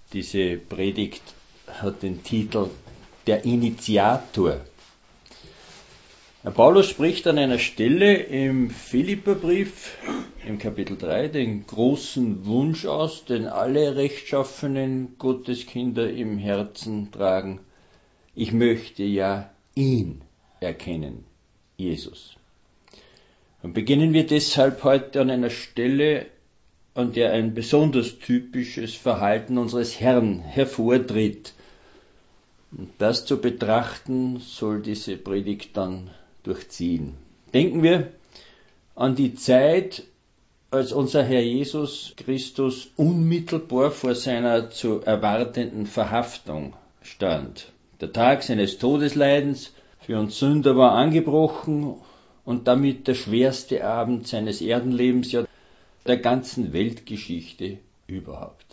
Diese Predigt hat den Titel Der Initiator. Paulus spricht an einer Stelle im Philipperbrief, im Kapitel 3, den großen Wunsch aus, den alle rechtschaffenen Gotteskinder im Herzen tragen. Ich möchte ja ihn erkennen, Jesus. Und beginnen wir deshalb heute an einer Stelle, an der ein besonders typisches Verhalten unseres Herrn hervortritt. Und das zu betrachten soll diese Predigt dann durchziehen. Denken wir an die Zeit, als unser Herr Jesus Christus unmittelbar vor seiner zu erwartenden Verhaftung stand. Der Tag seines Todesleidens für uns Sünder war angebrochen und damit der schwerste Abend seines Erdenlebens, ja der ganzen Weltgeschichte überhaupt.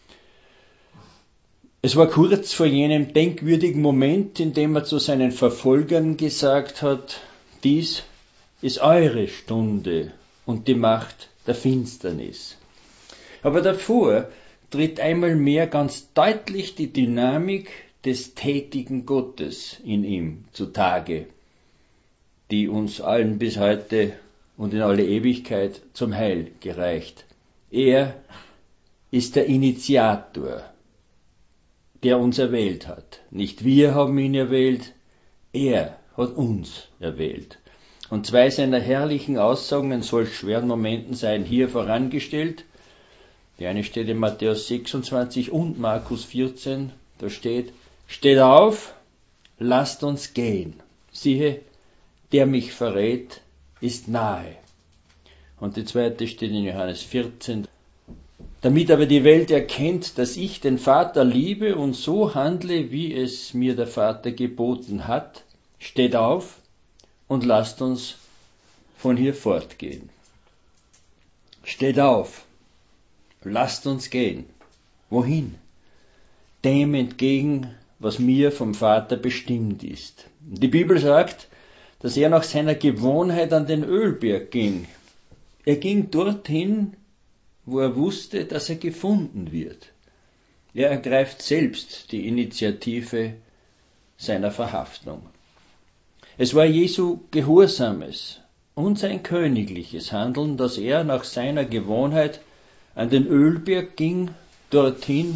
Es war kurz vor jenem denkwürdigen Moment, in dem er zu seinen Verfolgern gesagt hat, dies ist eure Stunde und die Macht der Finsternis. Aber davor tritt einmal mehr ganz deutlich die Dynamik des tätigen Gottes in ihm zutage, die uns allen bis heute und in alle Ewigkeit zum Heil gereicht. Er ist der Initiator, der uns erwählt hat. Nicht wir haben ihn erwählt, er hat uns erwählt. Und zwei seiner herrlichen Aussagen in solch schweren Momenten seien hier vorangestellt. Die eine steht in Matthäus 26 und Markus 14, da steht auf, lasst uns gehen. Siehe, der mich verrät, ist nahe. Und die zweite steht in Johannes 14. Damit aber die Welt erkennt, dass ich den Vater liebe und so handle, wie es mir der Vater geboten hat, steht auf und lasst uns von hier fortgehen. Steht auf, lasst uns gehen. Wohin? Dem entgegen, was mir vom Vater bestimmt ist. Die Bibel sagt, dass er nach seiner Gewohnheit an den Ölberg ging. Er ging dorthin, wo er wusste, dass er gefunden wird. Er ergreift selbst die Initiative seiner Verhaftung. Es war Jesu gehorsames und sein königliches Handeln, dass er nach seiner Gewohnheit an den Ölberg ging, dorthin,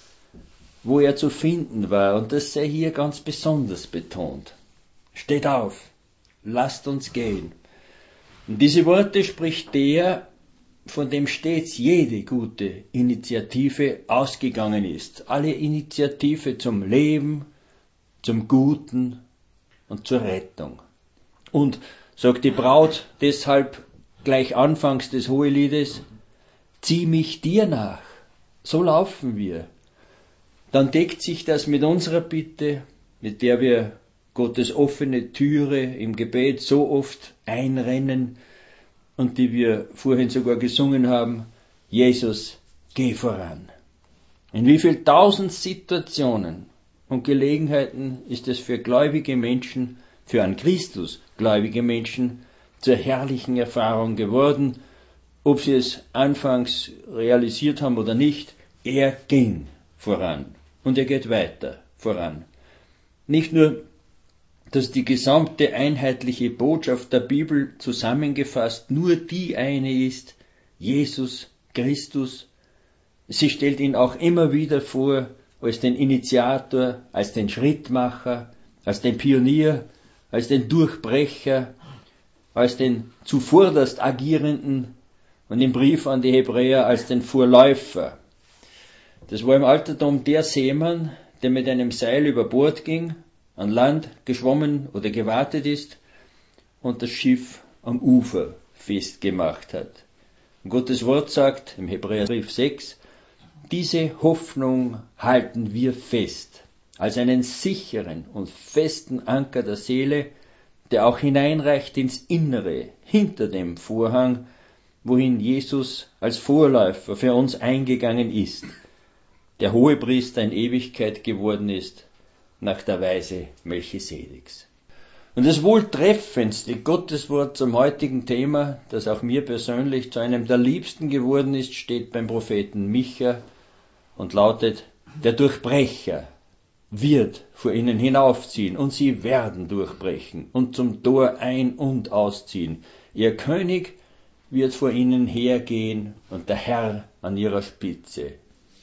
wo er zu finden war. Und das sei hier ganz besonders betont. Steht auf! Lasst uns gehen. Und diese Worte spricht der, von dem stets jede gute Initiative ausgegangen ist. Alle Initiative zum Leben, zum Guten und zur Rettung. Und, sagt die Braut deshalb gleich anfangs des Hoheliedes, zieh mich dir nach, so laufen wir. Dann deckt sich das mit unserer Bitte, mit der wir Gottes offene Türe im Gebet so oft einrennen und die wir vorhin sogar gesungen haben, Jesus, geh voran. In wie viel tausend Situationen und Gelegenheiten ist es für gläubige Menschen, für an Christus gläubige Menschen zur herrlichen Erfahrung geworden, ob sie es anfangs realisiert haben oder nicht, er ging voran und er geht weiter voran. Nicht nur, dass die gesamte einheitliche Botschaft der Bibel zusammengefasst nur die eine ist, Jesus Christus. Sie stellt ihn auch immer wieder vor als den Initiator, als den Schrittmacher, als den Pionier, als den Durchbrecher, als den zuvorderst Agierenden und im Brief an die Hebräer als den Vorläufer. Das war im Altertum der Seemann, der mit einem Seil über Bord ging, an Land geschwommen oder gewartet ist und das Schiff am Ufer festgemacht hat. Und Gottes Wort sagt im Hebräerbrief 6, diese Hoffnung halten wir fest, als einen sicheren und festen Anker der Seele, der auch hineinreicht ins Innere, hinter dem Vorhang, wohin Jesus als Vorläufer für uns eingegangen ist, der Hohepriester in Ewigkeit geworden ist, nach der Weise Melchisedeks. Und das wohl treffendste Gotteswort zum heutigen Thema, das auch mir persönlich zu einem der liebsten geworden ist, steht beim Propheten Micha und lautet, Der Durchbrecher wird vor ihnen hinaufziehen und sie werden durchbrechen und zum Tor ein- und ausziehen. Ihr König wird vor ihnen hergehen und der Herr an ihrer Spitze.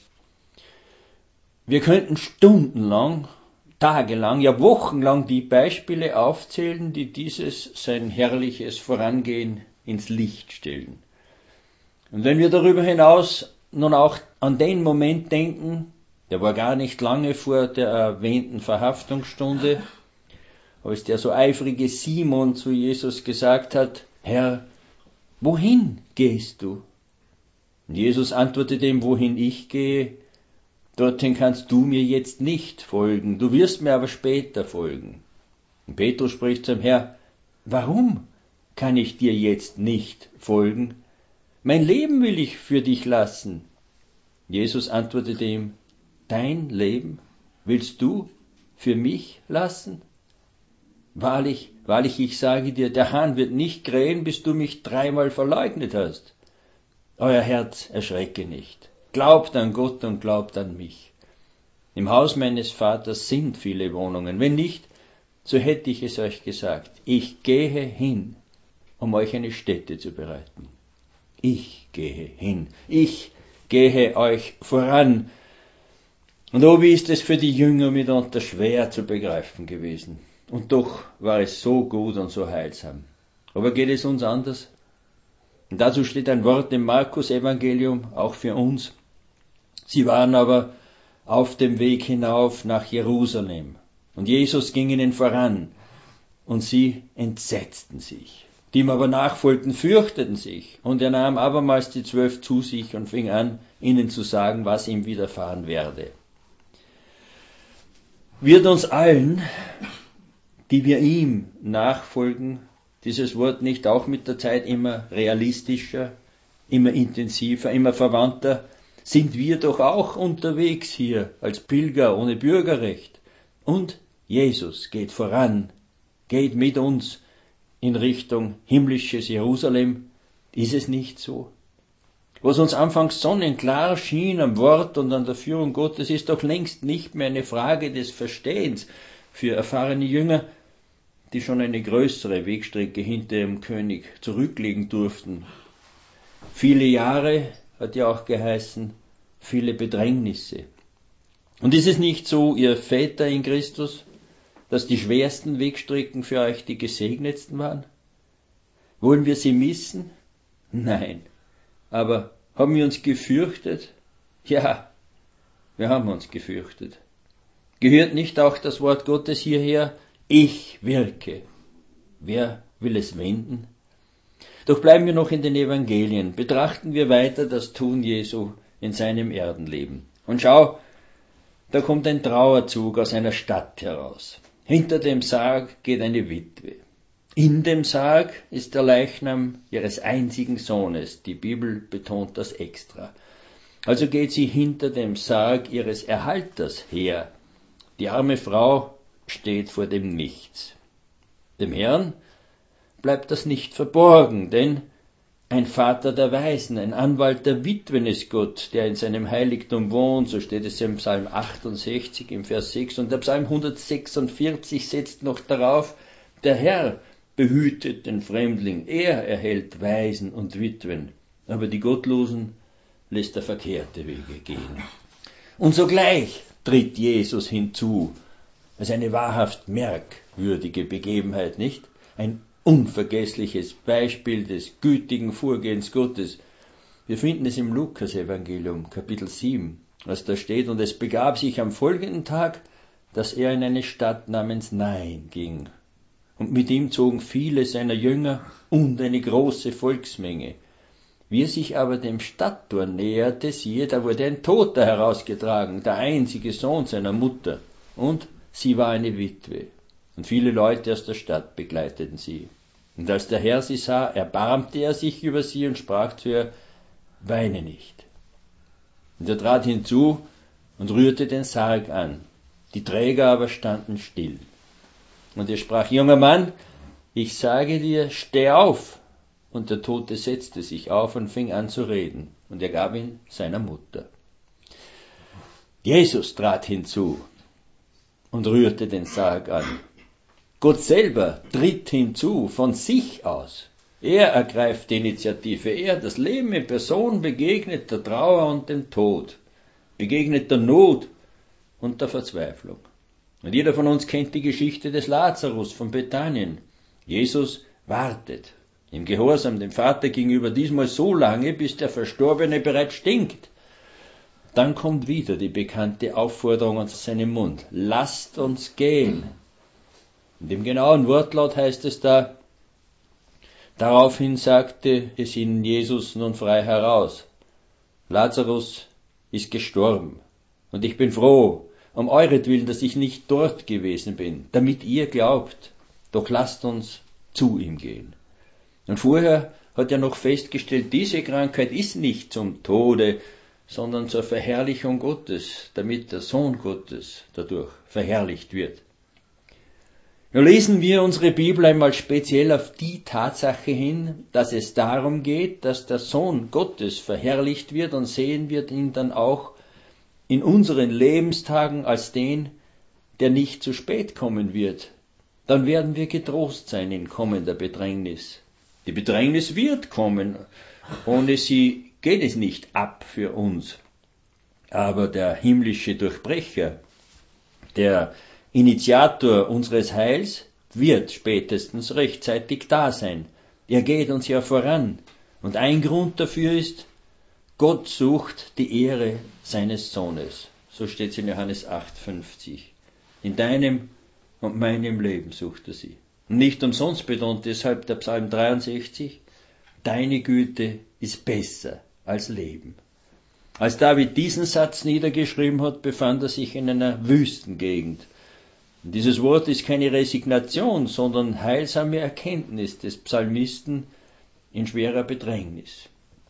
Wir könnten stundenlang, tagelang, ja wochenlang die Beispiele aufzählen, die dieses sein herrliches Vorangehen ins Licht stellen. Und wenn wir darüber hinaus nun auch an den Moment denken, der war gar nicht lange vor der erwähnten Verhaftungsstunde, als der so eifrige Simon zu Jesus gesagt hat, Herr, wohin gehst du? Und Jesus antwortete ihm, wohin ich gehe, dorthin kannst du mir jetzt nicht folgen, du wirst mir aber später folgen. Und Petrus spricht zum Herr, warum kann ich dir jetzt nicht folgen? Mein Leben will ich für dich lassen. Jesus antwortete ihm, dein Leben willst du für mich lassen? Wahrlich, wahrlich, ich sage dir, der Hahn wird nicht krähen, bis du mich 3-mal verleugnet hast. Euer Herz erschrecke nicht. Glaubt an Gott und glaubt an mich. Im Haus meines Vaters sind viele Wohnungen. Wenn nicht, so hätte ich es euch gesagt. Ich gehe hin, um euch eine Stätte zu bereiten. Ich gehe hin. Ich gehe euch voran. Und oh, wie ist es für die Jünger mitunter schwer zu begreifen gewesen. Und doch war es so gut und so heilsam. Aber geht es uns anders? Und dazu steht ein Wort im Markus-Evangelium, auch für uns. Sie waren aber auf dem Weg hinauf nach Jerusalem. Und Jesus ging ihnen voran. Und sie entsetzten sich. Die ihm aber nachfolgten, fürchteten sich. Und er nahm abermals die 12 zu sich und fing an, ihnen zu sagen, was ihm widerfahren werde. Wird uns allen, die wir ihm nachfolgen, dieses Wort nicht auch mit der Zeit immer realistischer, immer intensiver, immer verwandter? Sind wir doch auch unterwegs hier als Pilger ohne Bürgerrecht. Und Jesus geht voran, geht mit uns in Richtung himmlisches Jerusalem. Ist es nicht so? Was uns anfangs sonnenklar schien am Wort und an der Führung Gottes, ist doch längst nicht mehr eine Frage des Verstehens für erfahrene Jünger, die schon eine größere Wegstrecke hinter ihrem König zurücklegen durften. Viele Jahre, hat ja auch geheißen, viele Bedrängnisse. Und ist es nicht so, ihr Väter in Christus, dass die schwersten Wegstrecken für euch die gesegnetsten waren? Wollen wir sie missen? Nein. Aber haben wir uns gefürchtet? Ja, wir haben uns gefürchtet. Gehört nicht auch das Wort Gottes hierher? Ich wirke. Wer will es wenden? Doch bleiben wir noch in den Evangelien. Betrachten wir weiter das Tun Jesu in seinem Erdenleben. Und schau, da kommt ein Trauerzug aus einer Stadt heraus. Hinter dem Sarg geht eine Witwe. In dem Sarg ist der Leichnam ihres einzigen Sohnes. Die Bibel betont das extra. Also geht sie hinter dem Sarg ihres Erhalters her. Die arme Frau steht vor dem Nichts. Dem Herrn bleibt das nicht verborgen, denn ein Vater der Waisen, ein Anwalt der Witwen ist Gott, der in seinem Heiligtum wohnt, so steht es im Psalm 68 im Vers 6, und der Psalm 146 setzt noch darauf, der Herr behütet den Fremdling, er erhält Waisen und Witwen, aber die Gottlosen lässt er verkehrte Wege gehen. Und sogleich tritt Jesus hinzu, als eine wahrhaft merkwürdige Begebenheit, nicht? Ein unvergessliches Beispiel des gütigen Vorgehens Gottes. Wir finden es im Lukas-Evangelium, Kapitel 7, was da steht, und es begab sich am folgenden Tag, dass er in eine Stadt namens Nain ging. Und mit ihm zogen viele seiner Jünger und eine große Volksmenge. Wie er sich aber dem Stadttor näherte, siehe, da wurde ein Toter herausgetragen, der einzige Sohn seiner Mutter. Und sie war eine Witwe. Und viele Leute aus der Stadt begleiteten sie. Und als der Herr sie sah, erbarmte er sich über sie und sprach zu ihr, weine nicht. Und er trat hinzu und rührte den Sarg an. Die Träger aber standen still. Und er sprach, junger Mann, ich sage dir, steh auf. Und der Tote setzte sich auf und fing an zu reden. Und er gab ihn seiner Mutter. Jesus trat hinzu und rührte den Sarg an. Gott selber tritt hinzu von sich aus. Er ergreift die Initiative. Er, das Leben in Person, begegnet der Trauer und dem Tod, begegnet der Not und der Verzweiflung. Und jeder von uns kennt die Geschichte des Lazarus von Bethanien. Jesus wartet im Gehorsam dem Vater gegenüber diesmal so lange, bis der Verstorbene bereits stinkt. Dann kommt wieder die bekannte Aufforderung aus seinem Mund. Lasst uns gehen. In dem genauen Wortlaut heißt es da, daraufhin sagte es ihnen Jesus nun frei heraus. Lazarus ist gestorben. Und ich bin froh, um euretwillen, dass ich nicht dort gewesen bin, damit ihr glaubt. Doch lasst uns zu ihm gehen. Und vorher hat er noch festgestellt, diese Krankheit ist nicht zum Tode, sondern zur Verherrlichung Gottes, damit der Sohn Gottes dadurch verherrlicht wird. Nun lesen wir unsere Bibel einmal speziell auf die Tatsache hin, dass es darum geht, dass der Sohn Gottes verherrlicht wird, und sehen wir ihn dann auch in unseren Lebenstagen als den, der nicht zu spät kommen wird. Dann werden wir getrost sein in kommender Bedrängnis. Die Bedrängnis wird kommen, ohne sie geht es nicht ab für uns. Aber der himmlische Durchbrecher, der Initiator unseres Heils, wird spätestens rechtzeitig da sein. Er geht uns ja voran. Und ein Grund dafür ist, Gott sucht die Ehre seines Sohnes. So steht es in Johannes 8,50. In deinem und meinem Leben sucht er sie. Und nicht umsonst betont deshalb der Psalm 63, deine Güte ist besser als Leben. Als David diesen Satz niedergeschrieben hat, befand er sich in einer Wüstengegend. Und dieses Wort ist keine Resignation, sondern heilsame Erkenntnis des Psalmisten in schwerer Bedrängnis.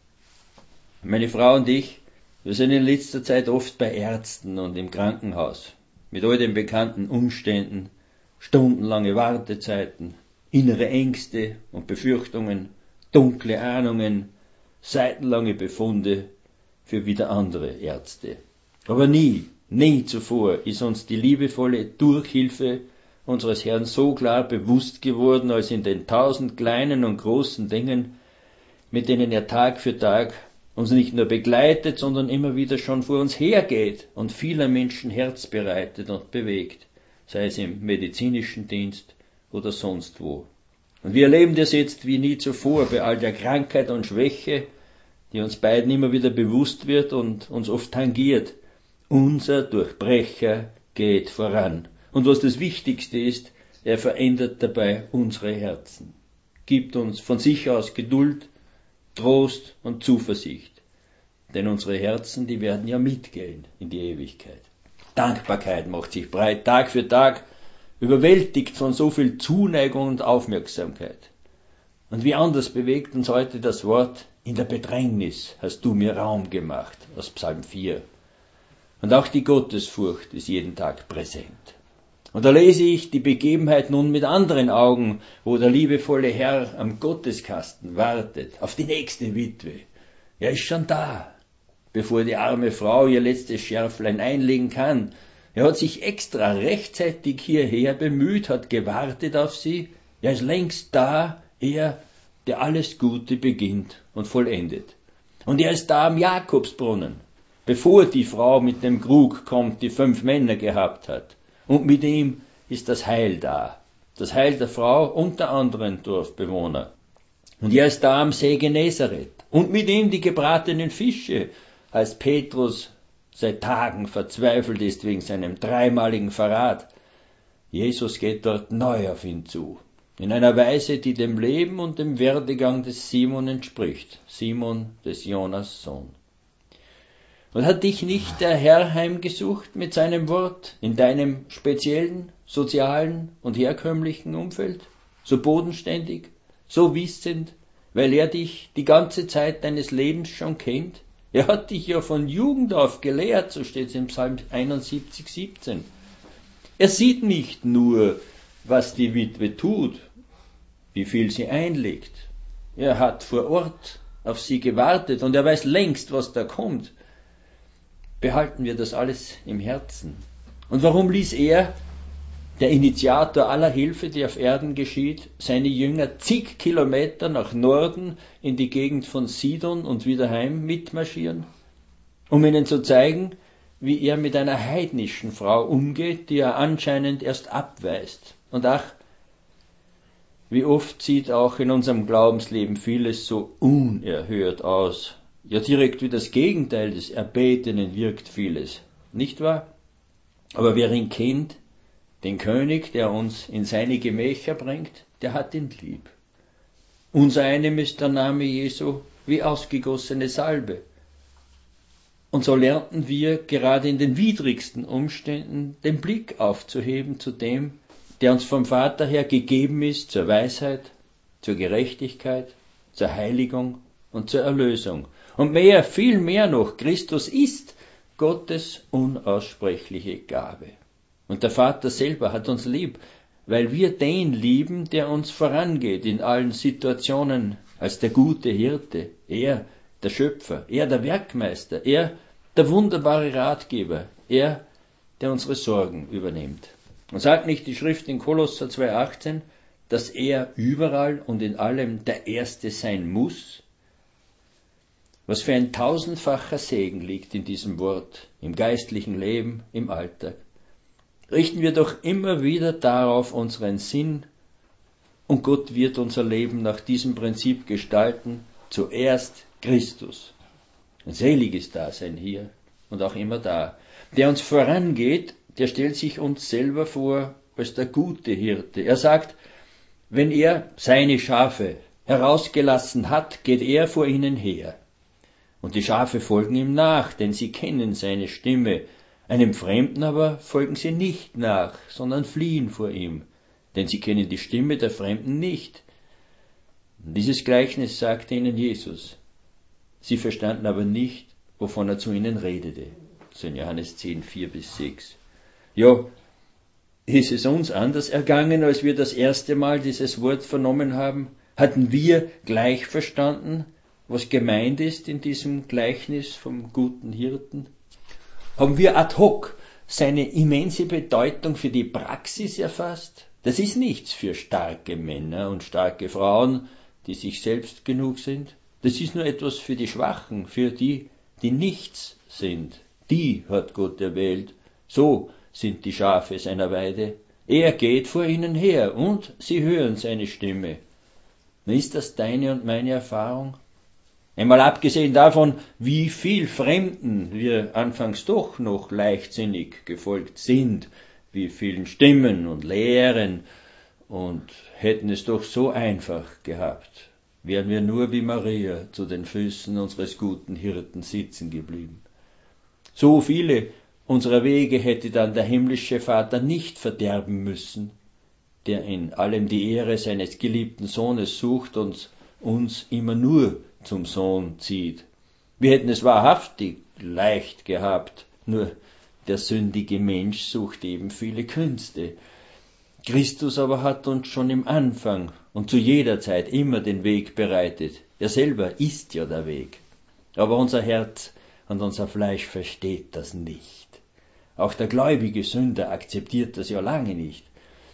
Meine Frau und ich, wir sind in letzter Zeit oft bei Ärzten und im Krankenhaus, mit all den bekannten Umständen, stundenlange Wartezeiten, innere Ängste und Befürchtungen, dunkle Ahnungen, seitenlange Befunde für wieder andere Ärzte. Aber nie zuvor ist uns die liebevolle Durchhilfe unseres Herrn so klar bewusst geworden, als in den 1000 kleinen und großen Dingen, mit denen er Tag für Tag uns nicht nur begleitet, sondern immer wieder schon vor uns hergeht und vieler Menschen Herz bereitet und bewegt, sei es im medizinischen Dienst oder sonst wo. Und wir erleben das jetzt wie nie zuvor bei all der Krankheit und Schwäche, die uns beiden immer wieder bewusst wird und uns oft tangiert. Unser Durchbrecher geht voran. Und was das Wichtigste ist, er verändert dabei unsere Herzen, gibt uns von sich aus Geduld, Trost und Zuversicht. Denn unsere Herzen, die werden ja mitgehen in die Ewigkeit. Dankbarkeit macht sich breit, Tag für Tag, überwältigt von so viel Zuneigung und Aufmerksamkeit. Und wie anders bewegt uns heute das Wort, in der Bedrängnis hast du mir Raum gemacht, aus Psalm 4. Und auch die Gottesfurcht ist jeden Tag präsent. Und da lese ich die Begebenheit nun mit anderen Augen, wo der liebevolle Herr am Gotteskasten wartet, auf die nächste Witwe. Er ist schon da, bevor die arme Frau ihr letztes Schärflein einlegen kann. Er hat sich extra rechtzeitig hierher bemüht, hat gewartet auf sie. Er ist längst da, er, der alles Gute beginnt und vollendet. Und er ist da am Jakobsbrunnen, bevor die Frau mit dem Krug kommt, die 5 Männer gehabt hat. Und mit ihm ist das Heil da. Das Heil der Frau und der anderen Dorfbewohner. Und er ist da am See Genezareth. Und mit ihm die gebratenen Fische, als Petrus seit Tagen verzweifelt ist wegen seinem 3-maligen Verrat. Jesus geht dort neu auf ihn zu. In einer Weise, die dem Leben und dem Werdegang des Simon entspricht. Simon, des Jonas Sohn. Und hat dich nicht der Herr heimgesucht mit seinem Wort in deinem speziellen, sozialen und herkömmlichen Umfeld? So bodenständig, so wissend, weil er dich die ganze Zeit deines Lebens schon kennt? Er hat dich ja von Jugend auf gelehrt, so steht es im Psalm 71, 17. Er sieht nicht nur, was die Witwe tut, wie viel sie einlegt. Er hat vor Ort auf sie gewartet und er weiß längst, was da kommt. behalten wir das alles im Herzen. Und warum ließ er, der Initiator aller Hilfe, die auf Erden geschieht, seine Jünger zig Kilometer nach Norden in die Gegend von Sidon und wieder heim mitmarschieren, um ihnen zu zeigen, wie er mit einer heidnischen Frau umgeht, die er anscheinend erst abweist. Und ach, wie oft sieht auch in unserem Glaubensleben vieles so unerhört aus. Ja, direkt wie das Gegenteil des Erbetenen wirkt vieles, nicht wahr? Aber wer ihn kennt, den König, der uns in seine Gemächer bringt, der hat ihn lieb. Unser einem ist der Name Jesu wie ausgegossene Salbe. Und so lernten wir gerade in den widrigsten Umständen den Blick aufzuheben zu dem, der uns vom Vater her gegeben ist zur Weisheit, zur Gerechtigkeit, zur Heiligung und zur Erlösung. Und mehr, viel mehr noch, Christus ist Gottes unaussprechliche Gabe. Und der Vater selber hat uns lieb, weil wir den lieben, der uns vorangeht in allen Situationen, als der gute Hirte, er, der Schöpfer, er, der Werkmeister, er, der wunderbare Ratgeber, er, der unsere Sorgen übernimmt. Und sagt nicht die Schrift in Kolosser 2,18, dass er überall und in allem der Erste sein muss? Was für ein tausendfacher Segen liegt in diesem Wort, im geistlichen Leben, im Alltag. Richten wir doch immer wieder darauf unseren Sinn, und Gott wird unser Leben nach diesem Prinzip gestalten, zuerst Christus. Ein seliges Dasein hier und auch immer da. Der uns vorangeht, der stellt sich uns selber vor als der gute Hirte. Er sagt, wenn er seine Schafe herausgelassen hat, geht er vor ihnen her. Und die Schafe folgen ihm nach, denn sie kennen seine Stimme. Einem Fremden aber folgen sie nicht nach, sondern fliehen vor ihm, denn sie kennen die Stimme der Fremden nicht. Und dieses Gleichnis sagte ihnen Jesus. Sie verstanden aber nicht, wovon er zu ihnen redete. So in Johannes 10, 4-6. Ja, ist es uns anders ergangen, als wir das erste Mal dieses Wort vernommen haben? Hatten wir gleich verstanden, was gemeint ist in diesem Gleichnis vom guten Hirten? Haben wir ad hoc seine immense Bedeutung für die Praxis erfasst? Das ist nichts für starke Männer und starke Frauen, die sich selbst genug sind. Das ist nur etwas für die Schwachen, für die, die nichts sind. Die hat Gott erwählt. So sind die Schafe seiner Weide. Er geht vor ihnen her und sie hören seine Stimme. Ist das deine und meine Erfahrung? Einmal abgesehen davon, wie viel Fremden wir anfangs doch noch leichtsinnig gefolgt sind, wie vielen Stimmen und Lehren, und hätten es doch so einfach gehabt, wären wir nur wie Maria zu den Füßen unseres guten Hirten sitzen geblieben. So viele unserer Wege hätte dann der himmlische Vater nicht verderben müssen, der in allem die Ehre seines geliebten Sohnes sucht und uns immer nur zum Sohn zieht. Wir hätten es wahrhaftig leicht gehabt, nur der sündige Mensch sucht eben viele Künste. Christus aber hat uns schon im Anfang und zu jeder Zeit immer den Weg bereitet. Er selber ist ja der Weg. Aber unser Herz und unser Fleisch versteht das nicht. Auch der gläubige Sünder akzeptiert das ja lange nicht.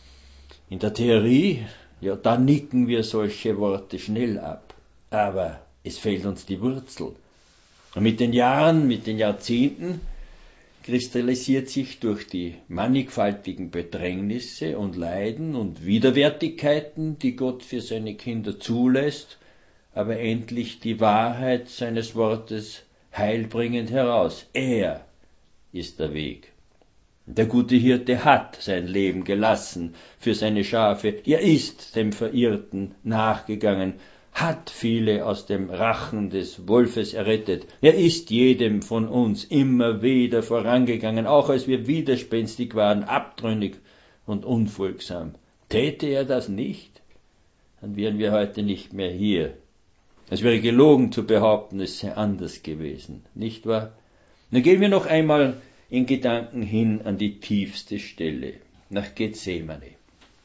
In der Theorie, ja, da nicken wir solche Worte schnell ab. Aber es fehlt uns die Wurzel. Und mit den Jahren, mit den Jahrzehnten kristallisiert sich durch die mannigfaltigen Bedrängnisse und Leiden und Widerwärtigkeiten, die Gott für seine Kinder zulässt, aber endlich die Wahrheit seines Wortes heilbringend heraus. Er ist der Weg. Der gute Hirte hat sein Leben gelassen für seine Schafe. Er ist dem Verirrten nachgegangen, hat viele aus dem Rachen des Wolfes errettet. Er ist jedem von uns immer wieder vorangegangen, auch als wir widerspenstig waren, abtrünnig und unfolgsam. Täte er das nicht, dann wären wir heute nicht mehr hier. Es wäre gelogen zu behaupten, es sei anders gewesen, nicht wahr? Nun gehen wir noch einmal in Gedanken hin an die tiefste Stelle, nach Gethsemane.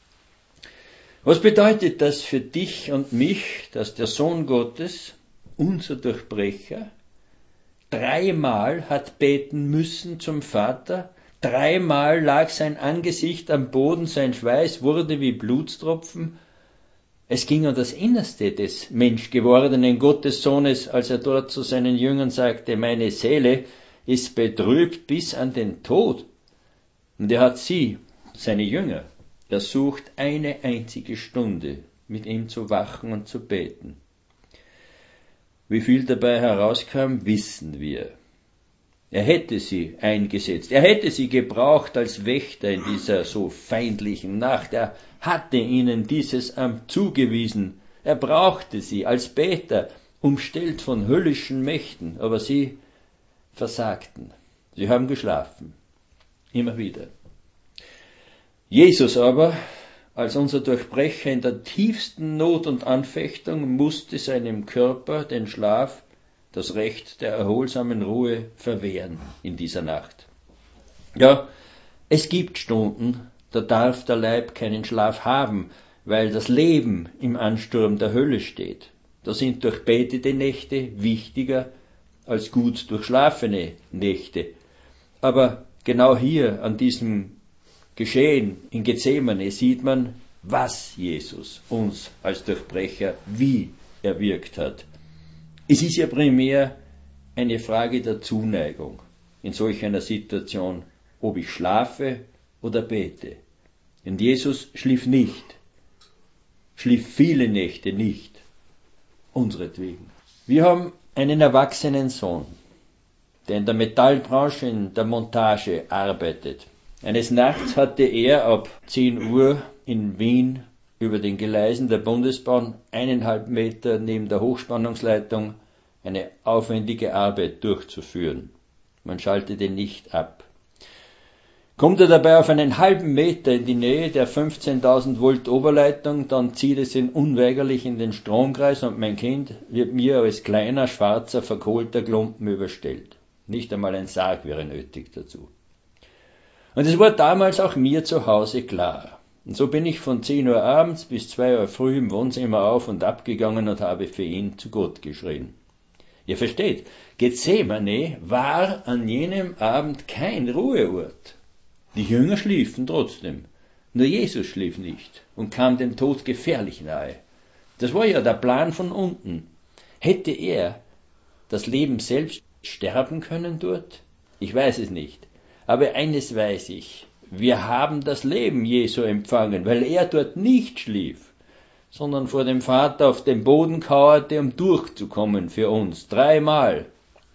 Was bedeutet das für dich und mich, dass der Sohn Gottes, unser Durchbrecher, 3-mal hat beten müssen zum Vater, 3-mal lag sein Angesicht am Boden, sein Schweiß wurde wie Blutstropfen. Es ging um das Innerste des menschgewordenen Gottessohnes, als er dort zu seinen Jüngern sagte, meine Seele ist betrübt bis an den Tod. Und er hat sie, seine Jünger, ersucht, eine einzige Stunde mit ihm zu wachen und zu beten. Wie viel dabei herauskam, wissen wir. Er hätte sie eingesetzt, er hätte sie gebraucht als Wächter in dieser so feindlichen Nacht. Er hatte ihnen dieses Amt zugewiesen. Er brauchte sie als Beter, umstellt von höllischen Mächten, aber sie versagten. Sie haben geschlafen. Immer wieder. Jesus aber, als unser Durchbrecher in der tiefsten Not und Anfechtung, musste seinem Körper den Schlaf, das Recht der erholsamen Ruhe verwehren in dieser Nacht. Ja, es gibt Stunden, da darf der Leib keinen Schlaf haben, weil das Leben im Ansturm der Hölle steht. Da sind durchbetete Nächte wichtiger als gut durchschlafene Nächte. Aber genau hier an diesem Geschehen in Gethsemane sieht man, was Jesus uns als Durchbrecher wie erwirkt hat. Es ist ja primär eine Frage der Zuneigung in solch einer Situation, ob ich schlafe oder bete. Denn Jesus schlief nicht, schlief viele Nächte nicht, unseretwegen. Wir haben einen erwachsenen Sohn, der in der Metallbranche, in der Montage arbeitet. Eines Nachts hatte er ab 10 Uhr in Wien über den Gleisen der Bundesbahn 1,5 Meter neben der Hochspannungsleitung eine aufwendige Arbeit durchzuführen. Man schaltete nicht ab. Kommt er dabei auf einen halben Meter in die Nähe der 15.000 Volt Oberleitung, dann zieht es ihn unweigerlich in den Stromkreis und mein Kind wird mir als kleiner, schwarzer, verkohlter Klumpen überstellt. Nicht einmal ein Sarg wäre nötig dazu. Und es war damals auch mir zu Hause klar. Und so bin ich von 10 Uhr abends bis 2 Uhr früh im Wohnzimmer auf und ab gegangen und habe für ihn zu Gott geschrien. Ihr versteht, Gethsemane war an jenem Abend kein Ruheort. Die Jünger schliefen trotzdem, nur Jesus schlief nicht und kam dem Tod gefährlich nahe. Das war ja der Plan von unten. Hätte er das Leben selbst sterben können dort? Ich weiß es nicht. Aber eines weiß ich, wir haben das Leben Jesu empfangen, weil er dort nicht schlief, sondern vor dem Vater auf dem Boden kauerte, um durchzukommen für uns, 3-mal.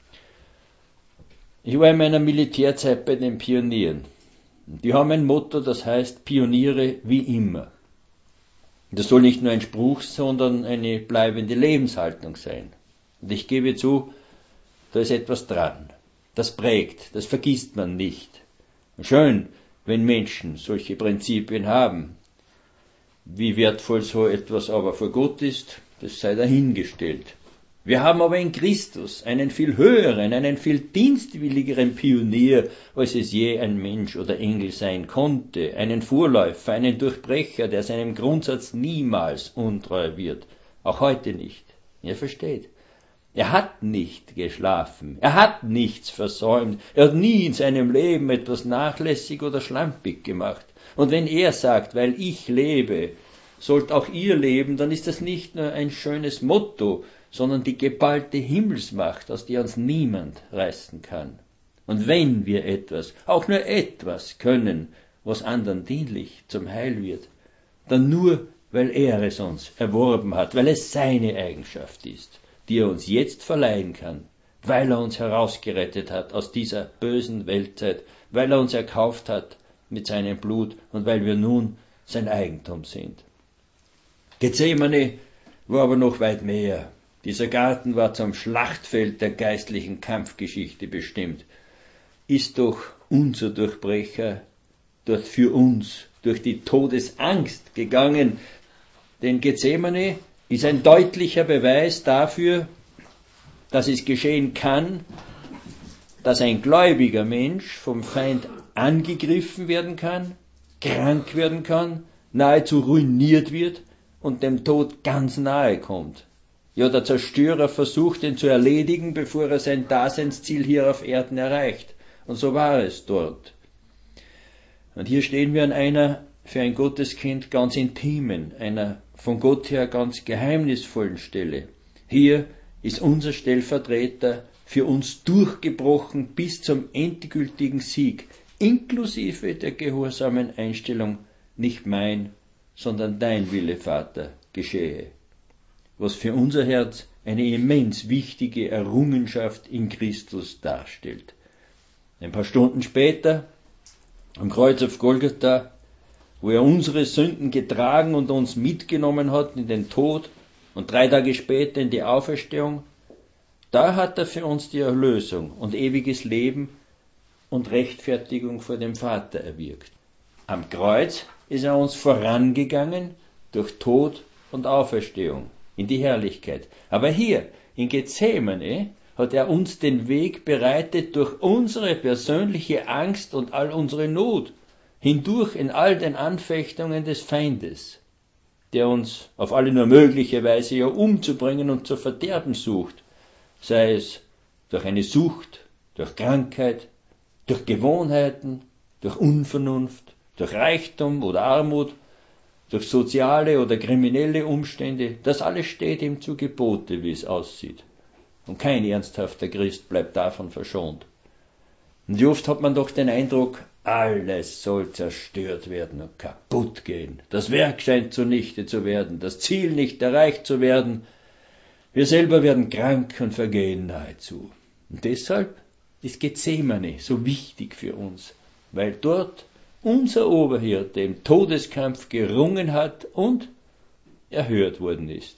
Ich war in meiner Militärzeit bei den Pionieren. Die haben ein Motto, das heißt Pioniere wie immer. Das soll nicht nur ein Spruch, sondern eine bleibende Lebenshaltung sein. Und ich gebe zu, da ist etwas dran. Das prägt, das vergisst man nicht. Schön, wenn Menschen solche Prinzipien haben. Wie wertvoll so etwas aber vor Gott ist, das sei dahingestellt. Wir haben aber in Christus einen viel höheren, einen viel dienstwilligeren Pionier, als es je ein Mensch oder Engel sein konnte, einen Vorläufer, einen Durchbrecher, der seinem Grundsatz niemals untreu wird, auch heute nicht. Ihr versteht? Er hat nicht geschlafen, er hat nichts versäumt, er hat nie in seinem Leben etwas nachlässig oder schlampig gemacht. Und wenn er sagt, weil ich lebe, sollt auch ihr leben, dann ist das nicht nur ein schönes Motto, sondern die geballte Himmelsmacht, aus der uns niemand reißen kann. Und wenn wir etwas, auch nur etwas können, was anderen dienlich zum Heil wird, dann nur, weil er es uns erworben hat, weil es seine Eigenschaft ist, die er uns jetzt verleihen kann, weil er uns herausgerettet hat aus dieser bösen Weltzeit, weil er uns erkauft hat mit seinem Blut und weil wir nun sein Eigentum sind. Gethsemane war aber noch weit mehr. Dieser Garten war zum Schlachtfeld der geistlichen Kampfgeschichte bestimmt. Ist doch unser Durchbrecher dort für uns durch die Todesangst gegangen, denn Gethsemane ist ein deutlicher Beweis dafür, dass es geschehen kann, dass ein gläubiger Mensch vom Feind angegriffen werden kann, krank werden kann, nahezu ruiniert wird und dem Tod ganz nahe kommt. Ja, der Zerstörer versucht, ihn zu erledigen, bevor er sein Daseinsziel hier auf Erden erreicht. Und so war es dort. Und hier stehen wir an einer für ein Gotteskind ganz intimen, einer von Gott her ganz geheimnisvollen Stelle. Hier ist unser Stellvertreter für uns durchgebrochen bis zum endgültigen Sieg, inklusive der gehorsamen Einstellung, nicht mein, sondern dein Wille, Vater, geschehe. Was für unser Herz eine immens wichtige Errungenschaft in Christus darstellt. Ein paar Stunden später, am Kreuz auf Golgatha, wo er unsere Sünden getragen und uns mitgenommen hat in den Tod und 3 Tage später in die Auferstehung, da hat er für uns die Erlösung und ewiges Leben und Rechtfertigung vor dem Vater erwirkt. Am Kreuz ist er uns vorangegangen durch Tod und Auferstehung in die Herrlichkeit. Aber hier in Gethsemane hat er uns den Weg bereitet durch unsere persönliche Angst und all unsere Not, hindurch in all den Anfechtungen des Feindes, der uns auf alle nur mögliche Weise ja umzubringen und zu verderben sucht, sei es durch eine Sucht, durch Krankheit, durch Gewohnheiten, durch Unvernunft, durch Reichtum oder Armut, durch soziale oder kriminelle Umstände. Das alles steht ihm zu Gebote, wie es aussieht. Und kein ernsthafter Christ bleibt davon verschont. Und wie oft hat man doch den Eindruck, alles soll zerstört werden und kaputt gehen. Das Werk scheint zunichte zu werden, das Ziel nicht erreicht zu werden. Wir selber werden krank und vergehen nahezu. Und deshalb ist Gethsemane so wichtig für uns, weil dort unser Oberhirte im Todeskampf gerungen hat und erhört worden ist.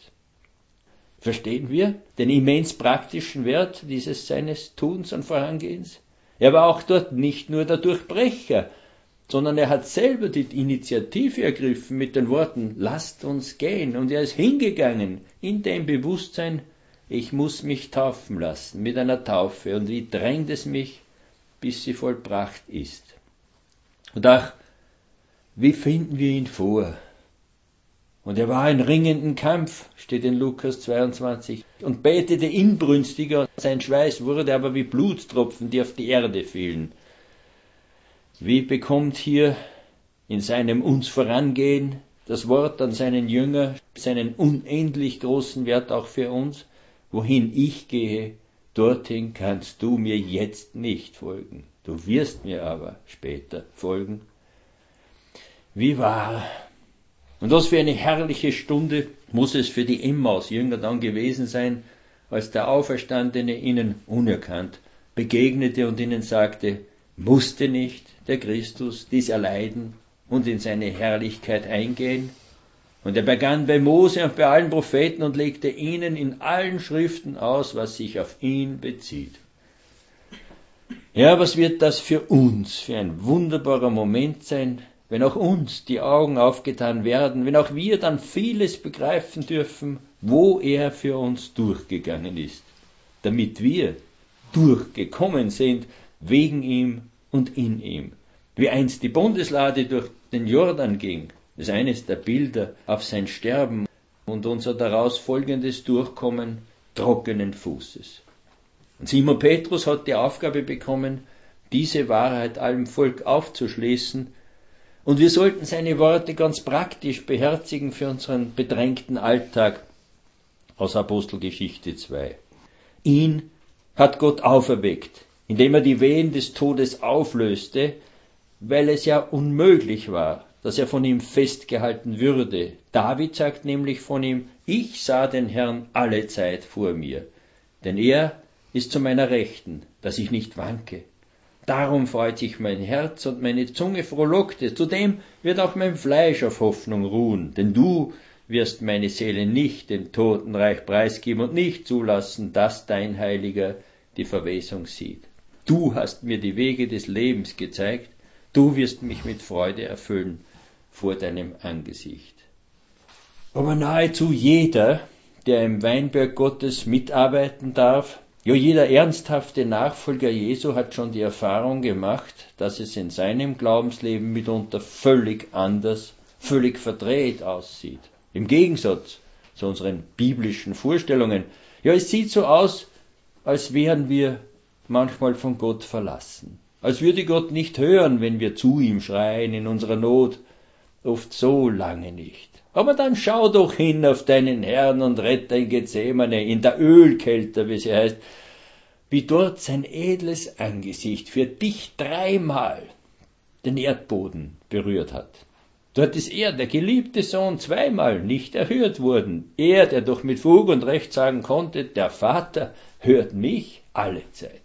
Verstehen wir den immens praktischen Wert dieses seines Tuns und Vorangehens? Er war auch dort nicht nur der Durchbrecher, sondern er hat selber die Initiative ergriffen mit den Worten, lasst uns gehen. Und er ist hingegangen in dem Bewusstsein, ich muss mich taufen lassen mit einer Taufe. Und wie drängt es mich, bis sie vollbracht ist. Und ach, wie finden wir ihn vor? Und er war in ringenden Kampf, steht in Lukas 22, und betete inbrünstiger, sein Schweiß wurde aber wie Blutstropfen, die auf die Erde fielen. Wie bekommt hier in seinem uns vorangehen das Wort an seinen Jünger seinen unendlich großen Wert auch für uns? Wohin ich gehe, dorthin kannst du mir jetzt nicht folgen. Du wirst mir aber später folgen. Wie wahr! Und was für eine herrliche Stunde muss es für die Emmaus-Jünger dann gewesen sein, als der Auferstandene ihnen unerkannt begegnete und ihnen sagte, musste nicht der Christus dies erleiden und in seine Herrlichkeit eingehen? Und er begann bei Mose und bei allen Propheten und legte ihnen in allen Schriften aus, was sich auf ihn bezieht. Ja, was wird das für uns für ein wunderbarer Moment sein, wenn auch uns die Augen aufgetan werden, wenn auch wir dann vieles begreifen dürfen, wo er für uns durchgegangen ist, damit wir durchgekommen sind wegen ihm und in ihm. Wie einst die Bundeslade durch den Jordan ging, ist eines der Bilder auf sein Sterben und unser daraus folgendes Durchkommen trockenen Fußes. Und Simon Petrus hat die Aufgabe bekommen, diese Wahrheit allem Volk aufzuschließen, und wir sollten seine Worte ganz praktisch beherzigen für unseren bedrängten Alltag aus Apostelgeschichte 2. Ihn hat Gott auferweckt, indem er die Wehen des Todes auflöste, weil es ja unmöglich war, dass er von ihm festgehalten würde. David sagt nämlich von ihm, ich sah den Herrn alle Zeit vor mir, denn er ist zu meiner Rechten, dass ich nicht wanke. Darum freut sich mein Herz und meine Zunge frohlockte. Zudem wird auch mein Fleisch auf Hoffnung ruhen, denn du wirst meine Seele nicht dem Totenreich preisgeben und nicht zulassen, dass dein Heiliger die Verwesung sieht. Du hast mir die Wege des Lebens gezeigt, du wirst mich mit Freude erfüllen vor deinem Angesicht. Aber nahezu jeder, der im Weinberg Gottes mitarbeiten darf, ja, jeder ernsthafte Nachfolger Jesu hat schon die Erfahrung gemacht, dass es in seinem Glaubensleben mitunter völlig anders, völlig verdreht aussieht. Im Gegensatz zu unseren biblischen Vorstellungen. Ja, es sieht so aus, als wären wir manchmal von Gott verlassen. Als würde Gott nicht hören, wenn wir zu ihm schreien in unserer Not, oft so lange nicht. Aber dann schau doch hin auf deinen Herrn und Retter in Gethsemane, in der Ölkälte, wie sie heißt, wie dort sein edles Angesicht für dich 3-mal den Erdboden berührt hat. Dort ist er, der geliebte Sohn, 2-mal nicht erhört worden. Er, der doch mit Fug und Recht sagen konnte, der Vater hört mich alle Zeit.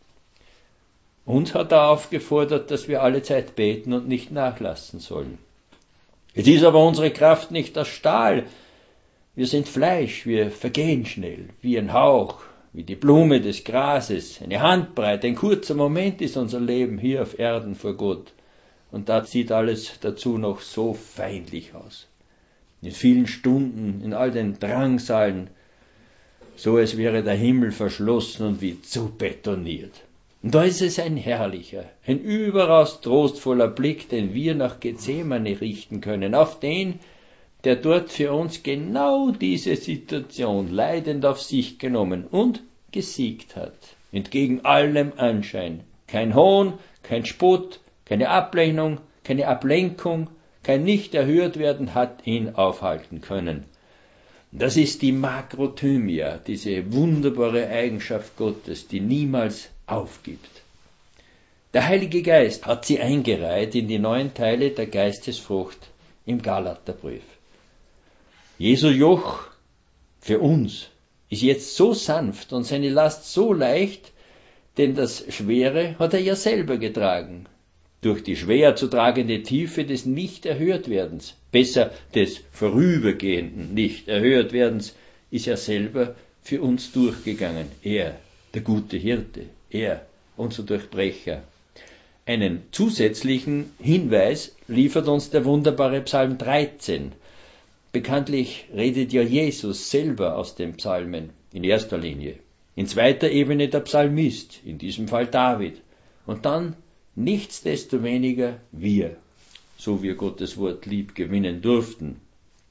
Uns hat er aufgefordert, dass wir alle Zeit beten und nicht nachlassen sollen. Es ist aber unsere Kraft nicht aus Stahl. Wir sind Fleisch, wir vergehen schnell, wie ein Hauch, wie die Blume des Grases. Eine Handbreit, ein kurzer Moment ist unser Leben hier auf Erden vor Gott. Und da sieht alles dazu noch so feindlich aus. In vielen Stunden, in all den Drangsalen, so als wäre der Himmel verschlossen und wie zu betoniert. Und da ist es ein herrlicher, ein überaus trostvoller Blick, den wir nach Gethsemane richten können, auf den, der dort für uns genau diese Situation leidend auf sich genommen und gesiegt hat. Entgegen allem Anschein. Kein Hohn, kein Spott, keine Ablehnung, keine Ablenkung, kein Nicht-Erhört-Werden hat ihn aufhalten können. Das ist die Makrothymia, diese wunderbare Eigenschaft Gottes, die niemals aufgibt. Der Heilige Geist hat sie eingereiht in die 9 Teile der Geistesfrucht im Galaterbrief. Jesu Joch für uns ist jetzt so sanft und seine Last so leicht, denn das Schwere hat er ja selber getragen. Durch die schwer zu tragende Tiefe des Nicht-Erhört-Werdens, besser des vorübergehenden Nicht-Erhört-Werdens, ist er selber für uns durchgegangen. Er, der gute Hirte, er, unser Durchbrecher. Einen zusätzlichen Hinweis liefert uns der wunderbare Psalm 13. Bekanntlich redet ja Jesus selber aus den Psalmen in erster Linie. In zweiter Ebene der Psalmist, in diesem Fall David. Und dann nichtsdestoweniger wir, so wir Gottes Wort lieb gewinnen durften.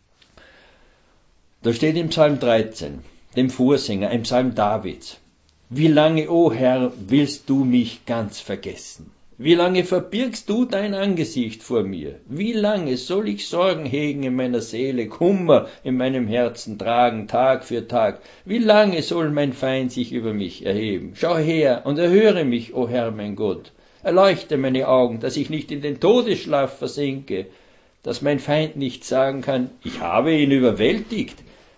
Da steht im Psalm 13, dem Vorsänger, ein Psalm Davids: Wie lange, o Herr, willst du mich ganz vergessen? Wie lange verbirgst du dein Angesicht vor mir? Wie lange soll ich Sorgen hegen in meiner Seele, Kummer in meinem Herzen tragen, Tag für Tag? Wie lange soll mein Feind sich über mich erheben? Schau her und erhöre mich, o Herr mein Gott. Erleuchte meine Augen, dass ich nicht in den Todesschlaf versinke, dass mein Feind nicht sagen kann, ich habe ihn überwältigt,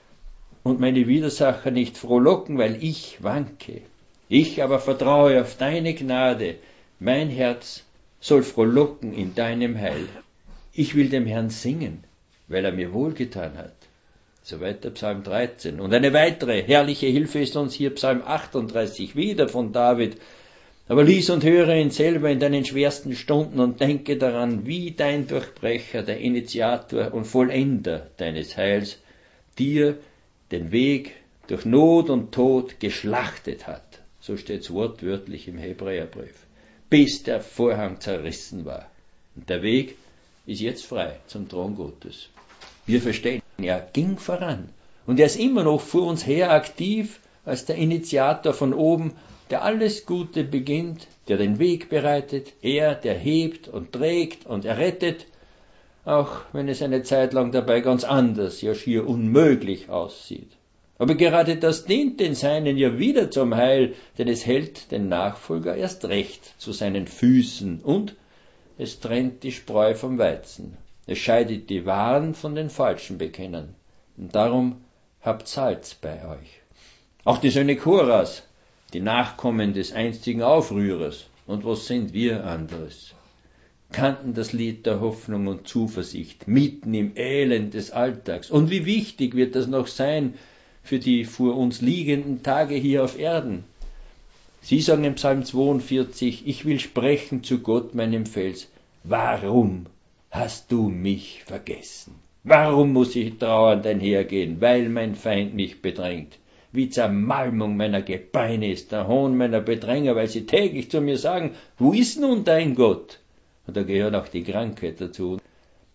und meine Widersacher nicht frohlocken, weil ich wanke. Ich aber vertraue auf deine Gnade. Mein Herz soll frohlocken in deinem Heil. Ich will dem Herrn singen, weil er mir wohlgetan hat. Soweit der Psalm 13. Und eine weitere herrliche Hilfe ist uns hier Psalm 38, wieder von David. Aber lies und höre ihn selber in deinen schwersten Stunden und denke daran, wie dein Durchbrecher, der Initiator und Vollender deines Heils, dir den Weg durch Not und Tod geschlachtet hat. So steht's wortwörtlich im Hebräerbrief. Bis der Vorhang zerrissen war. Und der Weg ist jetzt frei zum Thron Gottes. Wir verstehen, er ging voran. Und er ist immer noch vor uns her aktiv als der Initiator von oben, der alles Gute beginnt, der den Weg bereitet, er, der hebt und trägt und errettet, auch wenn es eine Zeit lang dabei ganz anders, ja schier unmöglich aussieht. Aber gerade das dient den Seinen ja wieder zum Heil, denn es hält den Nachfolger erst recht zu seinen Füßen und es trennt die Spreu vom Weizen. Es scheidet die wahren von den falschen Bekennern. Und darum habt Salz bei euch. Auch die Söhne Koras, die Nachkommen des einstigen Aufrührers, und was sind wir anderes, kannten das Lied der Hoffnung und Zuversicht mitten im Elend des Alltags. Und wie wichtig wird das noch sein für die vor uns liegenden Tage hier auf Erden. Sie sagen im Psalm 42, ich will sprechen zu Gott, meinem Fels. Warum hast du mich vergessen? Warum muss ich trauernd einhergehen, weil mein Feind mich bedrängt? Wie Zermalmung meiner Gebeine ist der Hohn meiner Bedränger, weil sie täglich zu mir sagen, wo ist nun dein Gott? Und da gehört auch die Krankheit dazu.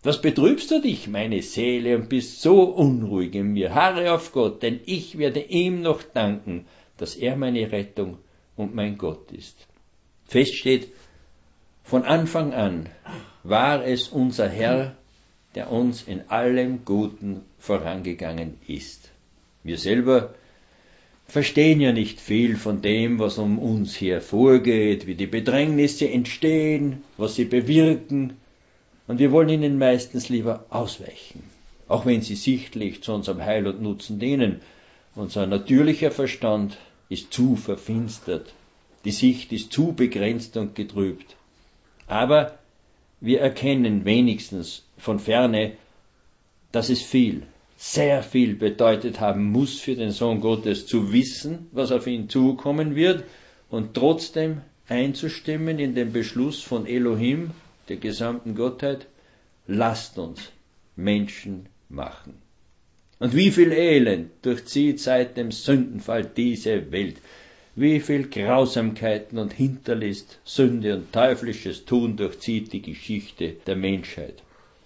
Was betrübst du dich, meine Seele, und bist so unruhig in mir? Harre auf Gott, denn ich werde ihm noch danken, dass er meine Rettung und mein Gott ist. Fest steht, von Anfang an war es unser Herr, der uns in allem Guten vorangegangen ist. Wir selber verstehen ja nicht viel von dem, was um uns her vorgeht, wie die Bedrängnisse entstehen, was sie bewirken, und wir wollen ihnen meistens lieber ausweichen, auch wenn sie sichtlich zu unserem Heil und Nutzen dienen. Unser natürlicher Verstand ist zu verfinstert, die Sicht ist zu begrenzt und getrübt. Aber wir erkennen wenigstens von ferne, dass es viel, sehr viel bedeutet haben muss für den Sohn Gottes zu wissen, was auf ihn zukommen wird, und trotzdem einzustimmen in den Beschluss von Elohim, der gesamten Gottheit: lasst uns Menschen machen. Und wie viel Elend durchzieht seit dem Sündenfall diese Welt, wie viel Grausamkeiten und Hinterlist, Sünde und teuflisches Tun durchzieht die Geschichte der Menschheit.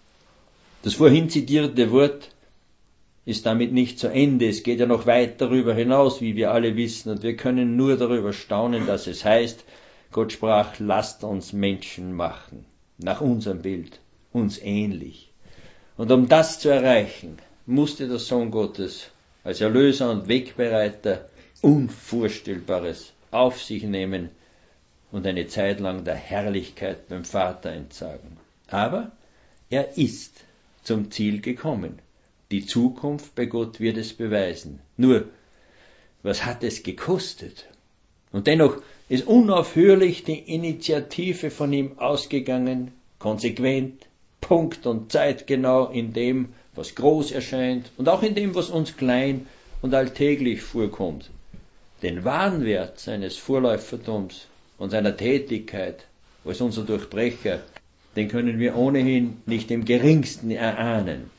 Das vorhin zitierte Wort ist damit nicht zu Ende. Es geht ja noch weit darüber hinaus, wie wir alle wissen, und wir können nur darüber staunen, dass es heißt, Gott sprach: lasst uns Menschen machen, nach unserem Bild, uns ähnlich. Und um das zu erreichen, musste der Sohn Gottes als Erlöser und Wegbereiter Unvorstellbares auf sich nehmen und eine Zeit lang der Herrlichkeit beim Vater entsagen. Aber er ist zum Ziel gekommen. Die Zukunft bei Gott wird es beweisen. Nur, was hat es gekostet? Und dennoch ist unaufhörlich die Initiative von ihm ausgegangen, konsequent, punkt- und zeitgenau in dem, was groß erscheint und auch in dem, was uns klein und alltäglich vorkommt. Den wahren Wert seines Vorläufertums und seiner Tätigkeit als unser Durchbrecher, den können wir ohnehin nicht im geringsten erahnen.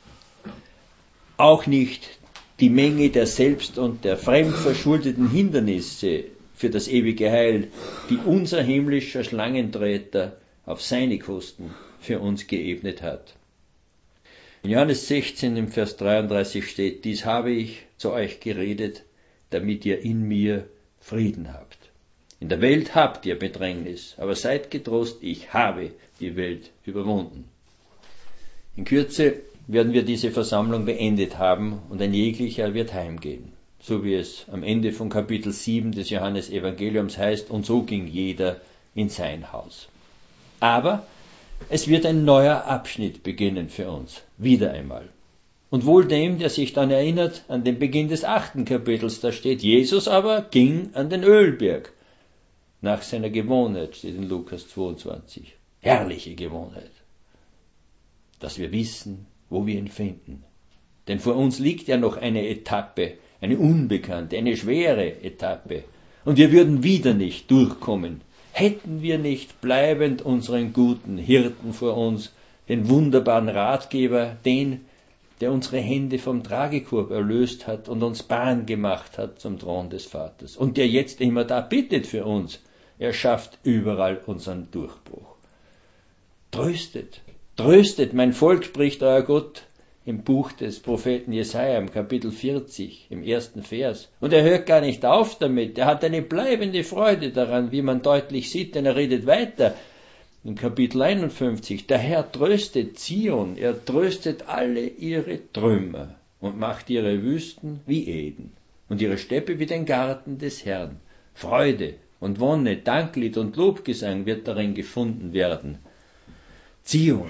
Auch nicht die Menge der selbst- und der fremdverschuldeten Hindernisse für das ewige Heil, die unser himmlischer Schlangentreter auf seine Kosten für uns geebnet hat. In Johannes 16 im Vers 33 steht: dies habe ich zu euch geredet, damit ihr in mir Frieden habt. In der Welt habt ihr Bedrängnis, aber seid getrost, ich habe die Welt überwunden. In Kürze werden wir diese Versammlung beendet haben und ein jeglicher wird heimgehen, so wie es am Ende von Kapitel 7 des Johannesevangeliums heißt, und so ging jeder in sein Haus. Aber es wird ein neuer Abschnitt beginnen für uns, wieder einmal. Und wohl dem, der sich dann erinnert an den Beginn des 8. Kapitels, da steht: Jesus aber ging an den Ölberg, nach seiner Gewohnheit, steht in Lukas 22. Herrliche Gewohnheit, dass wir wissen, wo wir ihn finden. Denn vor uns liegt ja noch eine Etappe, eine unbekannte, eine schwere Etappe. Und wir würden wieder nicht durchkommen, hätten wir nicht bleibend unseren guten Hirten vor uns, den wunderbaren Ratgeber, den, der unsere Hände vom Tragekorb erlöst hat und uns Bahn gemacht hat zum Thron des Vaters und der jetzt immer da bittet für uns. Er schafft überall unseren Durchbruch. Tröstet, tröstet, mein Volk, spricht euer Gott im Buch des Propheten Jesaja, im Kapitel 40, im 1. Vers. Und er hört gar nicht auf damit. Er hat eine bleibende Freude daran, wie man deutlich sieht, denn er redet weiter. Im Kapitel 51, der Herr tröstet Zion, er tröstet alle ihre Trümmer und macht ihre Wüsten wie Eden und ihre Steppe wie den Garten des Herrn. Freude und Wonne, Danklied und Lobgesang wird darin gefunden werden. Zion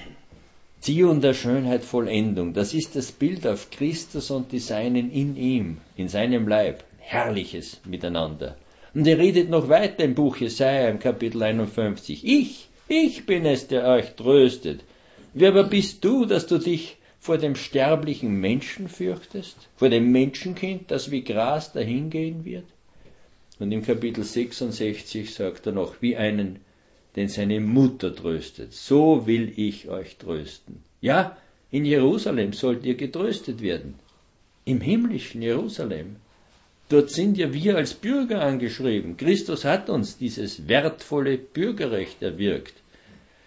der Schönheit Vollendung, das ist das Bild auf Christus und die Seinen in ihm, in seinem Leib. Herrliches Miteinander. Und er redet noch weiter im Buch Jesaja im Kapitel 51. Ich bin es, der euch tröstet. Wer aber bist du, dass du dich vor dem sterblichen Menschen fürchtest? Vor dem Menschenkind, das wie Gras dahingehen wird? Und im Kapitel 66 sagt er noch, wie einen, den seine Mutter tröstet. So will ich euch trösten. Ja, in Jerusalem sollt ihr getröstet werden. Im himmlischen Jerusalem. Dort sind ja wir als Bürger angeschrieben. Christus hat uns dieses wertvolle Bürgerrecht erwirkt.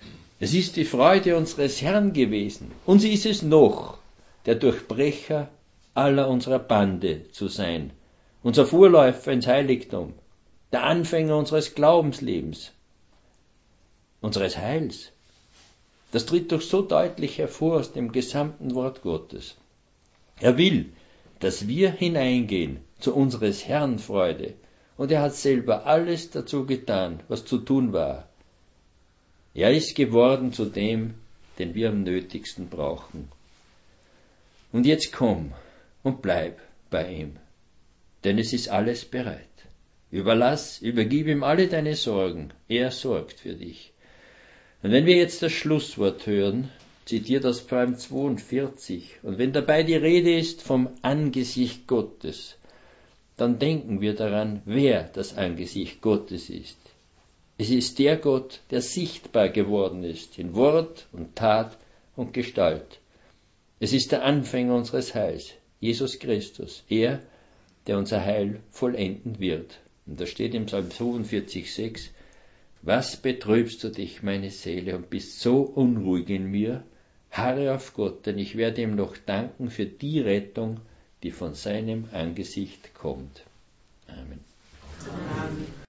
Es ist die Freude unseres Herrn gewesen, und sie ist es noch, der Durchbrecher aller unserer Bande zu sein, unser Vorläufer ins Heiligtum, der Anfänger unseres Glaubenslebens, unseres Heils. Das tritt doch so deutlich hervor aus dem gesamten Wort Gottes. Er will, dass wir hineingehen zu unseres Herrn Freude, und er hat selber alles dazu getan, was zu tun war. Er ist geworden zu dem, den wir am nötigsten brauchen. Und jetzt komm und bleib bei ihm, denn es ist alles bereit. Übergib ihm alle deine Sorgen, er sorgt für dich. Und wenn wir jetzt das Schlusswort hören, zitiert aus Psalm 42, und wenn dabei die Rede ist vom Angesicht Gottes, dann denken wir daran, wer das Angesicht Gottes ist. Es ist der Gott, der sichtbar geworden ist in Wort und Tat und Gestalt. Es ist der Anfänger unseres Heils, Jesus Christus, er, der unser Heil vollenden wird. Und da steht im Psalm 42,6: Was betrübst du dich, meine Seele, und bist so unruhig in mir? Harre auf Gott, denn ich werde ihm noch danken für die Rettung, die von seinem Angesicht kommt. Amen.